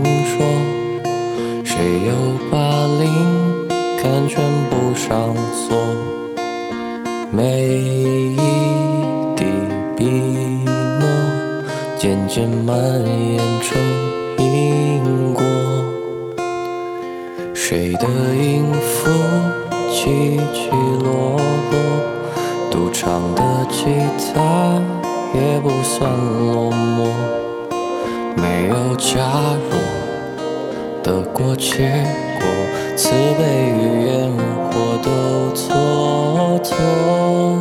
说，谁又把灵感全部上锁？每一滴笔墨，渐渐蔓延成因果。谁的音符起起落落，独唱的吉他也不算落寞。没有假如，得过且过，慈悲与烟火都蹉跎。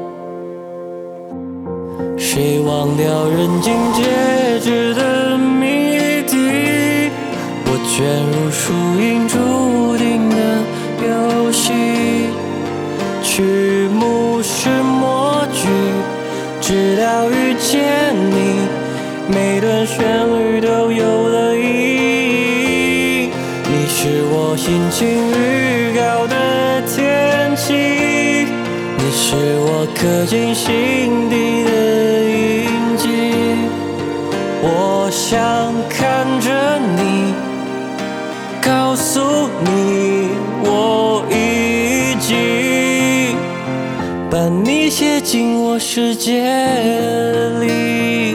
谁忘掉人尽皆知的谜底？我卷入输赢注定的游戏，曲目是默剧，直到遇见你，每段旋律都有了意义。你是我心情预告的天气，你是我刻进心底的印记。我想看着你，告诉你我已经把你写进我世界里。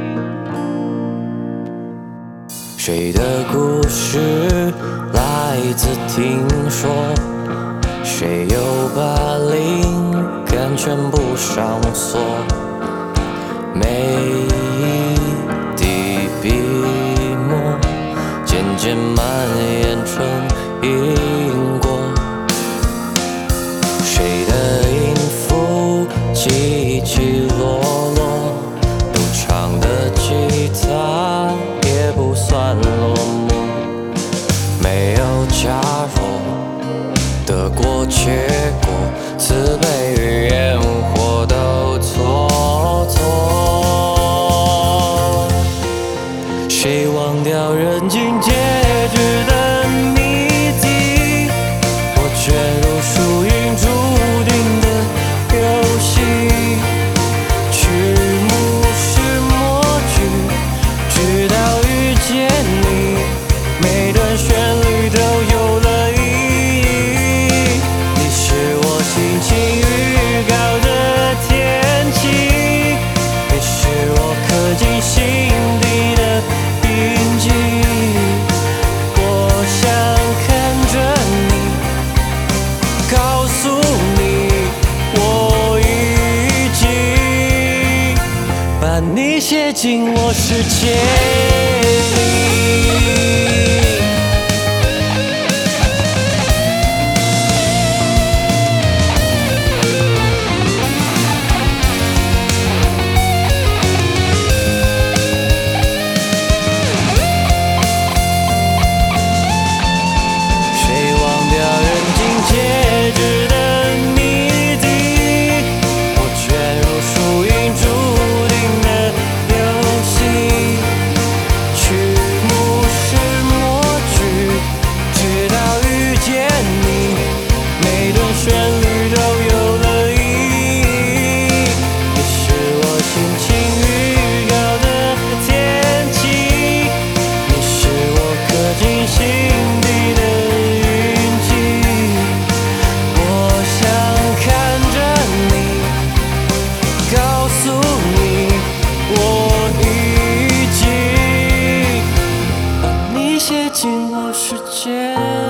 谁的故事来自听说？谁又把灵感全部上锁？每一滴笔墨，渐渐蔓延成因果。谁的音符起起落落，独唱的吉他也不算落寞。没有假如，得过且过，慈悲与烟火都蹉跎。谁忘掉人尽皆知的谜底？我卷入输赢注定的游戏，曲目是默剧，直到遇见你，每段旋律都有了意义。你是我心情预告的天气，你是我刻进心底的印记。我想看着你，告诉你我已经把你写进我世界里。写进我世界。